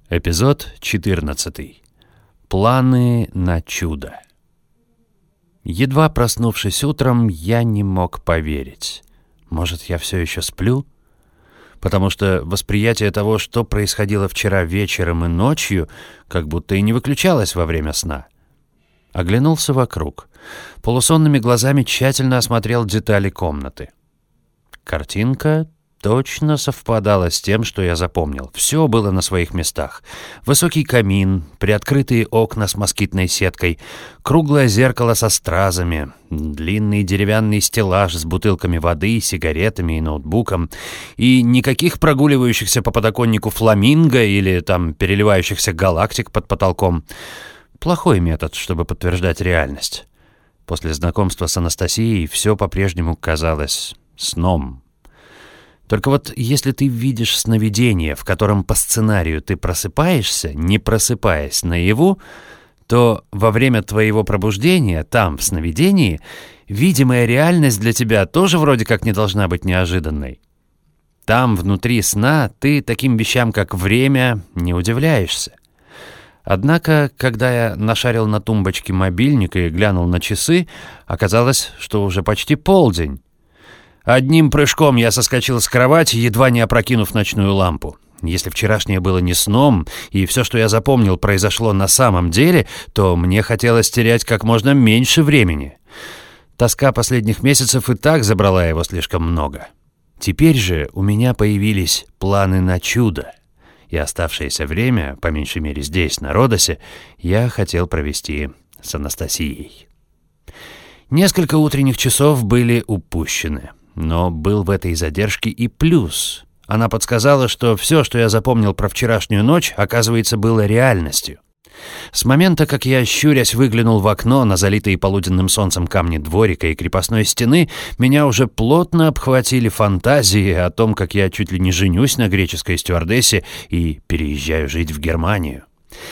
Эпизод 14. Планы на чудо. Едва проснувшись утром, я не мог поверить. Может, я все еще сплю? Потому что восприятие того, что происходило вчера вечером и ночью, как будто и не выключалось во время сна. Оглянулся вокруг. Полусонными глазами тщательно осмотрел детали комнаты. Картинка точно совпадало с тем, что я запомнил. Все было на своих местах. Высокий камин, приоткрытые окна с москитной сеткой, круглое зеркало со стразами, длинный деревянный стеллаж с бутылками воды, сигаретами и ноутбуком, и никаких прогуливающихся по подоконнику фламинго или там переливающихся галактик под потолком. Плохой метод, чтобы подтверждать реальность. После знакомства с Анастасией все по-прежнему казалось сном. Только вот если ты видишь сновидение, в котором по сценарию ты просыпаешься, не просыпаясь наяву, то во время твоего пробуждения, там, в сновидении, видимая реальность для тебя тоже вроде как не должна быть неожиданной. Там, внутри сна, ты таким вещам, как время, не удивляешься. Однако, когда я нашарил на тумбочке мобильник и глянул на часы, оказалось, что уже почти полдень. Одним прыжком я соскочил с кровати, едва не опрокинув ночную лампу. Если вчерашнее было не сном, и все, что я запомнил, произошло на самом деле, то мне хотелось терять как можно меньше времени. Тоска последних месяцев и так забрала его слишком много. Теперь же у меня появились планы на чудо. И оставшееся время, по меньшей мере здесь, на Родосе, я хотел провести с Анастасией. Несколько утренних часов были упущены. Но был в этой задержке и плюс. Она подсказала, что все, что я запомнил про вчерашнюю ночь, оказывается, было реальностью. С момента, как я, щурясь, выглянул в окно на залитые полуденным солнцем камни дворика и крепостной стены, меня уже плотно обхватили фантазии о том, как я чуть ли не женюсь на греческой стюардессе и переезжаю жить в Германию.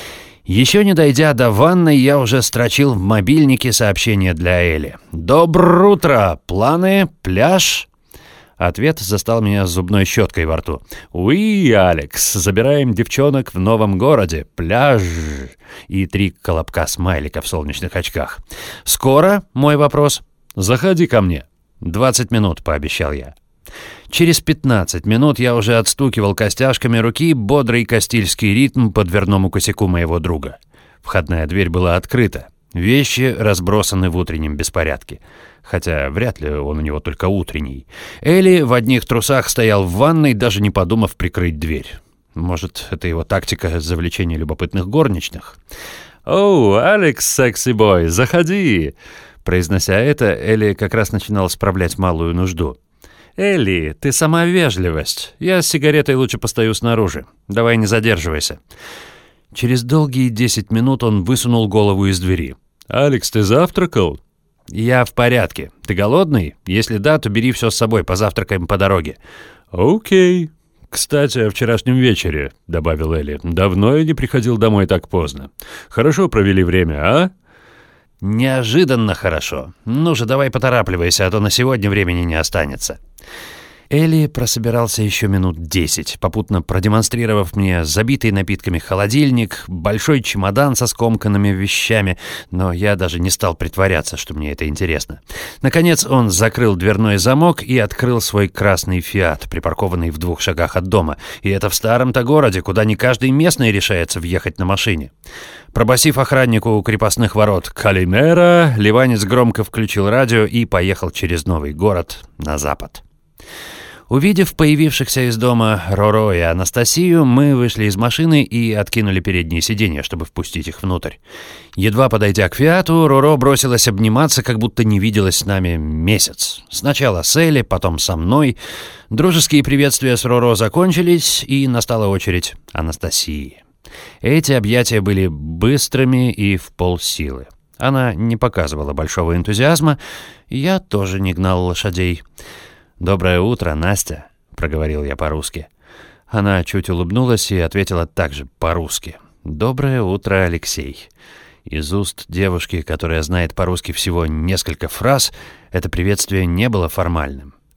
Еще не дойдя до ванной, я уже строчил в мобильнике сообщение для Эли. «Доброе утро! Планы? Пляж?» Ответ застал меня с зубной щеткой во рту. «Уи, Алекс, забираем девчонок в новом городе. Пляж!» И 3 колобка смайлика в солнечных очках. «Скоро?» — мой вопрос. «Заходи ко мне». 20 минут, пообещал я. Через 15 минут я уже отстукивал костяшками руки бодрый кастильский ритм по дверному косяку моего друга. Входная дверь была открыта. Вещи разбросаны в утреннем беспорядке. Хотя вряд ли он у него только утренний. Элли в одних трусах стоял в ванной, даже не подумав прикрыть дверь. Может, это его тактика завлечения любопытных горничных? «Оу, Алекс, секси-бой, заходи!» Произнося это, Элли как раз начинала справлять малую нужду. «Элли, ты сама вежливость. Я с сигаретой лучше постою снаружи. Давай не задерживайся». Через долгие 10 минут он высунул голову из двери. «Алекс, ты завтракал?» «Я в порядке. Ты голодный? Если да, то бери все с собой, позавтракаем по дороге». «Окей. Кстати, о вчерашнем вечере», — добавил Элли. «Давно я не приходил домой так поздно. Хорошо провели время, а?» «Неожиданно хорошо. Ну же, давай поторапливайся, а то на сегодня времени не останется». Элли прособирался еще минут 10, попутно продемонстрировав мне забитый напитками холодильник, большой чемодан со скомканными вещами, но я даже не стал притворяться, что мне это интересно. Наконец он закрыл дверной замок и открыл свой красный «Фиат», припаркованный в 2 шагах от дома, и это в старом-то городе, куда не каждый местный решается въехать на машине. Пробасив охраннику у крепостных ворот «Калимера», ливанец громко включил радио и поехал через новый город на запад. Увидев появившихся из дома Роро и Анастасию, мы вышли из машины и откинули передние сиденья, чтобы впустить их внутрь. Едва подойдя к «Фиату», Роро бросилась обниматься, как будто не виделась с нами месяц. Сначала с Элли, потом со мной. Дружеские приветствия с Роро закончились, и настала очередь Анастасии. Эти объятия были быстрыми и в полсилы. Она не показывала большого энтузиазма, я тоже не гнал лошадей. «Доброе утро, Настя», — проговорил я по-русски. Она чуть улыбнулась и ответила также по-русски. «Доброе утро, Алексей». Из уст девушки, которая знает по-русски всего несколько фраз, это приветствие не было формальным.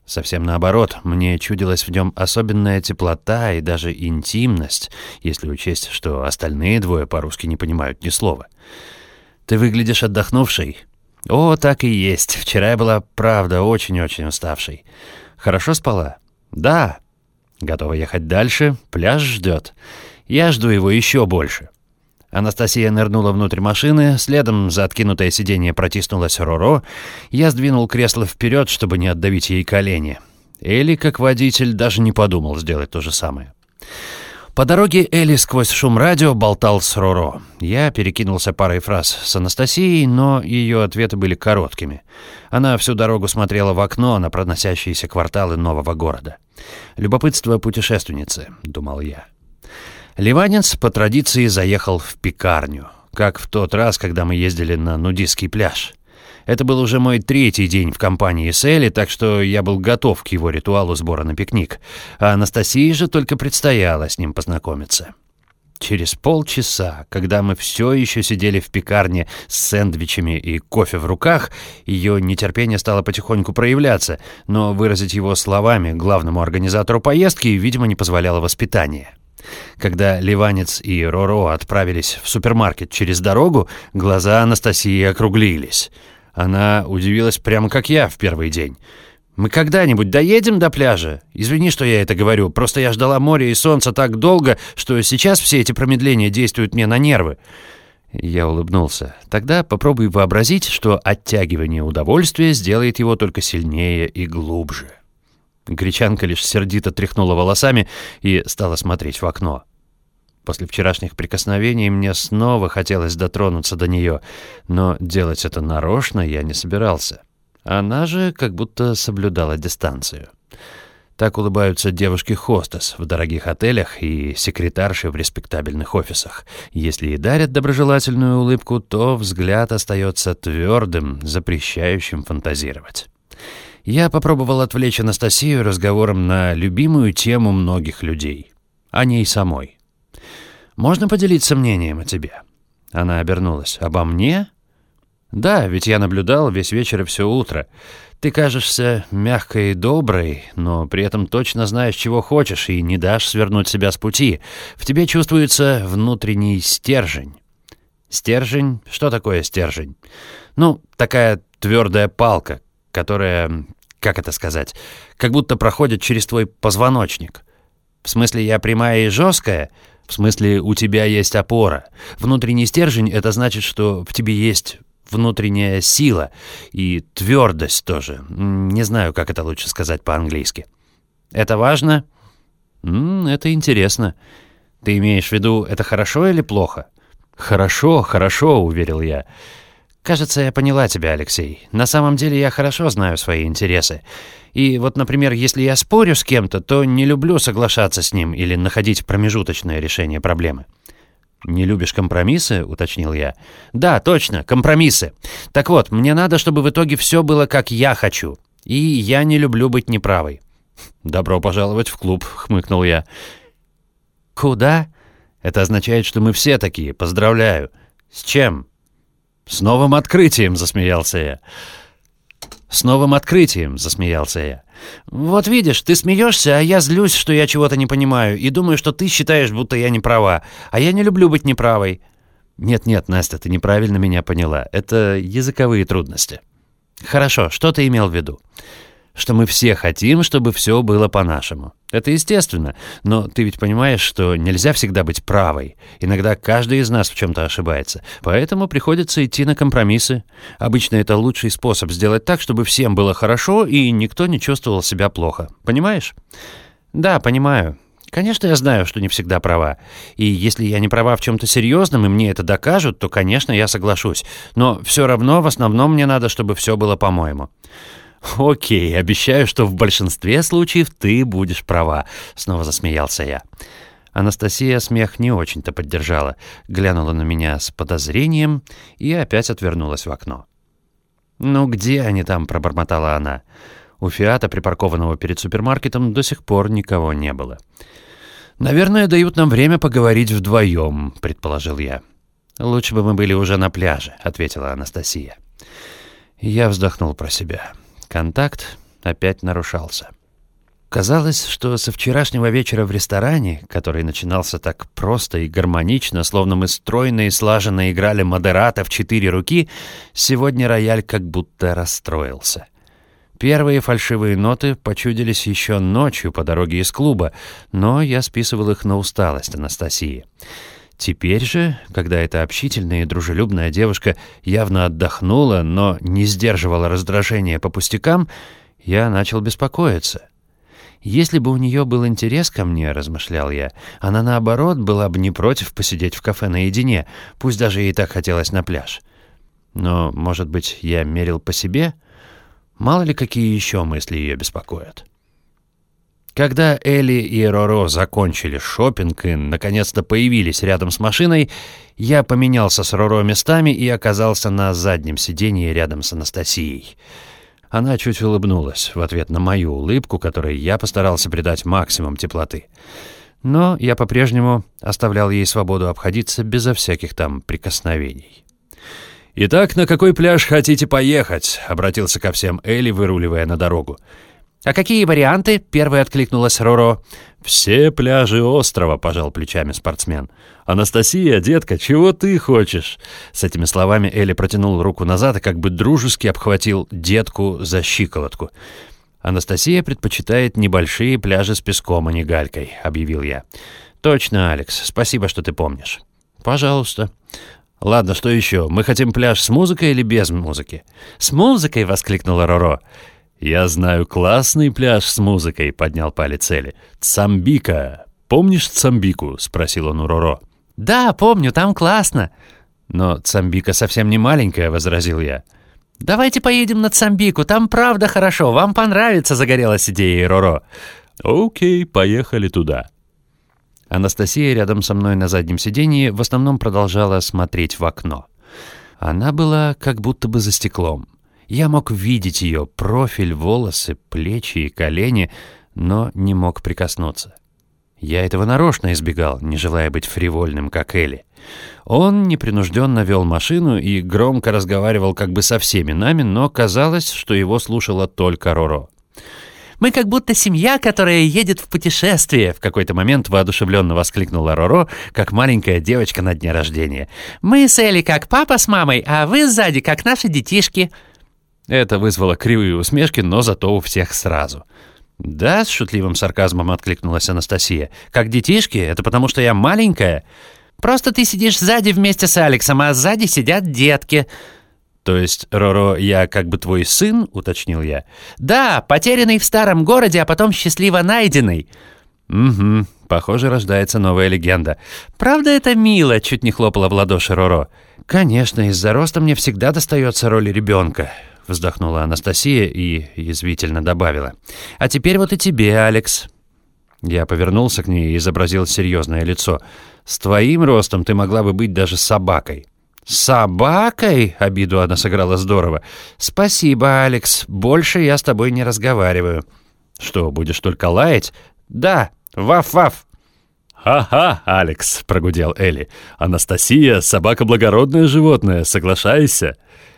Совсем наоборот, мне чудилась в нем особенная теплота и даже интимность, если учесть, что остальные двое по-русски не понимают ни слова. «Ты выглядишь отдохнувшей». «О, так и есть. Вчера я была, правда, очень-очень уставшей». «Хорошо спала?» «Да». «Готова ехать дальше? Пляж ждет». «Я жду его еще больше». Анастасия нырнула внутрь машины, следом за откинутое сиденье протиснулась Роро. Я сдвинул кресло вперед, чтобы не отдавить ей колени. Элли, как водитель, даже не подумал сделать то же самое. По дороге Элли сквозь шум радио болтал с Роро. Я перекинулся парой фраз с Анастасией, но ее ответы были короткими. Она всю дорогу смотрела в окно на проносящиеся кварталы нового города. «Любопытство путешественницы», — думал я. Ливанец по традиции заехал в пекарню, как в тот раз, когда мы ездили на нудистский пляж. Это был уже мой 3-й день в компании с Элли, так что я был готов к его ритуалу сбора на пикник, а Анастасии же только предстояло с ним познакомиться. Через полчаса, когда мы все еще сидели в пекарне с сэндвичами и кофе в руках, ее нетерпение стало потихоньку проявляться, но выразить его словами главному организатору поездки, видимо, не позволяло воспитание. Когда Ливанец и Роро отправились в супермаркет через дорогу, глаза Анастасии округлились. Она удивилась прямо как я в первый день. «Мы когда-нибудь доедем до пляжа? Извини, что я это говорю, просто я ждала моря и солнца так долго, что сейчас все эти промедления действуют мне на нервы». Я улыбнулся. «Тогда попробуй вообразить, что оттягивание удовольствия сделает его только сильнее и глубже». Гречанка лишь сердито тряхнула волосами и стала смотреть в окно. После вчерашних прикосновений мне снова хотелось дотронуться до нее, но делать это нарочно я не собирался. Она же как будто соблюдала дистанцию. Так улыбаются девушки-хостес в дорогих отелях и секретарши в респектабельных офисах. Если и дарят доброжелательную улыбку, то взгляд остается твердым, запрещающим фантазировать. Я попробовал отвлечь Анастасию разговором на любимую тему многих людей. О ней самой. «Можно поделиться мнением о тебе?» Она обернулась. «Обо мне?» «Да, ведь я наблюдал весь вечер и все утро. Ты кажешься мягкой и доброй, но при этом точно знаешь, чего хочешь, и не дашь свернуть себя с пути. В тебе чувствуется внутренний стержень». «Стержень? Что такое стержень?» «Ну, такая твердая палка, которая, как это сказать, как будто проходит через твой позвоночник. В смысле, я прямая и жесткая? В смысле, у тебя есть опора. Внутренний стержень — это значит, что в тебе есть внутренняя сила и твердость тоже. Не знаю, как это лучше сказать по-английски. Это важно? Это интересно. Ты имеешь в виду, это хорошо или плохо? Хорошо, хорошо, уверил я. Кажется, я поняла тебя, Алексей. На самом деле я хорошо знаю свои интересы. И вот, например, если я спорю с кем-то, то не люблю соглашаться с ним или находить промежуточное решение проблемы. «Не любишь компромиссы?» — уточнил я. «Да, точно, компромиссы. Так вот, мне надо, чтобы в итоге все было, как я хочу. И я не люблю быть неправой». «Добро пожаловать в клуб», — хмыкнул я. «Куда?» «Это означает, что мы все такие. Поздравляю». «С чем?» «С новым открытием», — засмеялся я. «С новым открытием», — засмеялся я. «Вот видишь, ты смеешься, а я злюсь, что я чего-то не понимаю, и думаю, что ты считаешь, будто я не права, а я не люблю быть неправой». «Нет-нет, Настя, ты неправильно меня поняла. Это языковые трудности». «Хорошо, что ты имел в виду?» «Что мы все хотим, чтобы все было по-нашему. Это естественно, но ты ведь понимаешь, что нельзя всегда быть правой. Иногда каждый из нас в чем-то ошибается, поэтому приходится идти на компромиссы. Обычно это лучший способ сделать так, чтобы всем было хорошо и никто не чувствовал себя плохо. Понимаешь?» «Да, понимаю. Конечно, я знаю, что не всегда права. И если я не права в чем-то серьезном, и мне это докажут, то, конечно, я соглашусь. Но все равно в основном мне надо, чтобы все было по-моему». «Окей, обещаю, что в большинстве случаев ты будешь права», — снова засмеялся я. Анастасия смех не очень-то поддержала, глянула на меня с подозрением и опять отвернулась в окно. «Ну где они там?» — пробормотала она. У «Фиата», припаркованного перед супермаркетом, до сих пор никого не было. «Наверное, дают нам время поговорить вдвоем», — предположил я. «Лучше бы мы были уже на пляже», — ответила Анастасия. Я вздохнул про себя. Контакт опять нарушался. Казалось, что со вчерашнего вечера в ресторане, который начинался так просто и гармонично, словно мы стройно и слаженно играли модерато в 4 руки, сегодня рояль как будто расстроился. Первые фальшивые ноты почудились еще ночью по дороге из клуба, но я списывал их на усталость Анастасии. Теперь же, когда эта общительная и дружелюбная девушка явно отдохнула, но не сдерживала раздражения по пустякам, я начал беспокоиться. Если бы у нее был интерес ко мне, размышлял я, она, наоборот, была бы не против посидеть в кафе наедине, пусть даже ей так хотелось на пляж. Но, может быть, я мерил по себе? Мало ли, какие еще мысли ее беспокоят. Когда Элли и Роро закончили шопинг и, наконец-то, появились рядом с машиной, я поменялся с Роро местами и оказался на заднем сиденье рядом с Анастасией. Она чуть улыбнулась в ответ на мою улыбку, которой я постарался придать максимум теплоты. Но я по-прежнему оставлял ей свободу обходиться безо всяких там прикосновений. «Итак, на какой пляж хотите поехать?» — обратился ко всем Элли, выруливая на дорогу. «А какие варианты?» — первой откликнулась Роро. «Все пляжи острова», — пожал плечами спортсмен. «Анастасия, детка, чего ты хочешь?» С этими словами Элли протянул руку назад и как бы дружески обхватил детку за щиколотку. «Анастасия предпочитает небольшие пляжи с песком, а не галькой», — объявил я. «Точно, Алекс, спасибо, что ты помнишь». «Пожалуйста». «Ладно, что еще? Мы хотим пляж с музыкой или без музыки?» «С музыкой!» — воскликнула Роро. «Я знаю классный пляж с музыкой», — поднял палец Элли. «Цамбика. Помнишь Цамбику?» — спросил он у Роро. «Да, помню, там классно». «Но Цамбика совсем не маленькая», — возразил я. «Давайте поедем на Цамбику, там правда хорошо, вам понравится», — загорелась идеей Роро. «Окей, поехали туда». Анастасия рядом со мной на заднем сиденье в основном продолжала смотреть в окно. Она была как будто бы за стеклом. Я мог видеть ее профиль, волосы, плечи и колени, но не мог прикоснуться. Я этого нарочно избегал, не желая быть фривольным, как Элли. Он непринужденно вел машину и громко разговаривал как бы со всеми нами, но казалось, что его слушала только Роро. «Мы как будто семья, которая едет в путешествие», — в какой-то момент воодушевленно воскликнула Роро, как маленькая девочка на дне рождения. «Мы с Элли как папа с мамой, а вы сзади как наши детишки». Это вызвало кривые усмешки, но зато у всех сразу. «Да», — с шутливым сарказмом откликнулась Анастасия. «Как детишки? Это потому, что я маленькая?» «Просто ты сидишь сзади вместе с Алексом, а сзади сидят детки». «То есть, Роро, я как бы твой сын?» — уточнил я. «Да, потерянный в старом городе, а потом счастливо найденный». «Угу, похоже, рождается новая легенда». «Правда это мило?» — чуть не хлопала в ладоши Роро. «Конечно, из-за роста мне всегда достается роль ребенка», — вздохнула Анастасия и язвительно добавила. «А теперь вот и тебе, Алекс». Я повернулся к ней и изобразил серьезное лицо. «С твоим ростом ты могла бы быть даже собакой». «Собакой?» — обиду она сыграла здорово. «Спасибо, Алекс. Больше я с тобой не разговариваю». «Что, будешь только лаять?» «Да. Ваф-ваф». «Ха-ха, Алекс», — прогудел Элли. «Анастасия — собака благородное животное, соглашайся».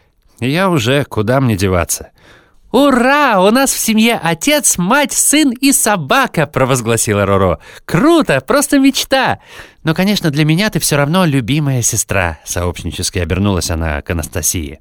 «Я уже. Куда мне деваться?» «Ура! У нас в семье отец, мать, сын и собака!» — провозгласила Роро. «Круто! Просто мечта! Но, конечно, для меня ты все равно любимая сестра!» — сообщнически обернулась она к Анастасии.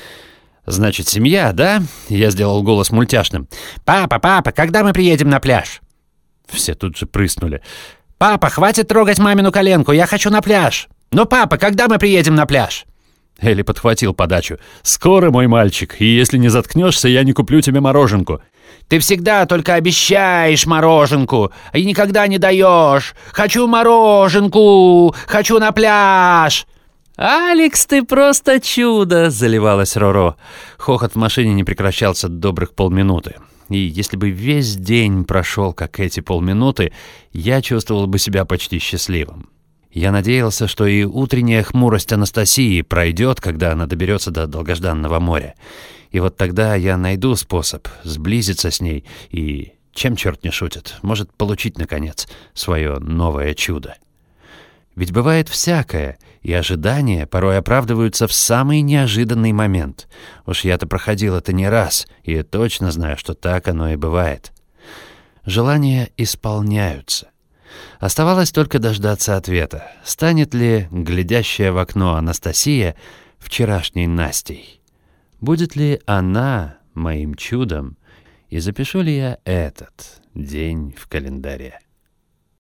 «Значит, семья, да?» — я сделал голос мультяшным. «Папа, когда мы приедем на пляж?» Все тут же прыснули. «Папа, хватит трогать мамину коленку! Я хочу на пляж!» «Ну, папа, когда мы приедем на пляж?» Элли подхватил подачу. «Скоро, мой мальчик, и если не заткнешься, я не куплю тебе мороженку». «Ты всегда только обещаешь мороженку, и никогда не даешь. Хочу мороженку, хочу на пляж». «Алекс, ты просто чудо!» — заливалась Роро. Хохот в машине не прекращался добрых полминуты. И если бы весь день прошел, как эти полминуты, я чувствовал бы себя почти счастливым. Я надеялся, что и утренняя хмурость Анастасии пройдет, когда она доберется до долгожданного моря. И вот тогда я найду способ сблизиться с ней и, чем черт не шутит, может получить, наконец, свое новое чудо. Ведь бывает всякое, и ожидания порой оправдываются в самый неожиданный момент. Уж я-то проходил это не раз, и точно знаю, что так оно и бывает. Желания исполняются. Оставалось только дождаться ответа. Станет ли глядящая в окно Анастасия вчерашней Настей? Будет ли она моим чудом? И запишу ли я этот день в календаре?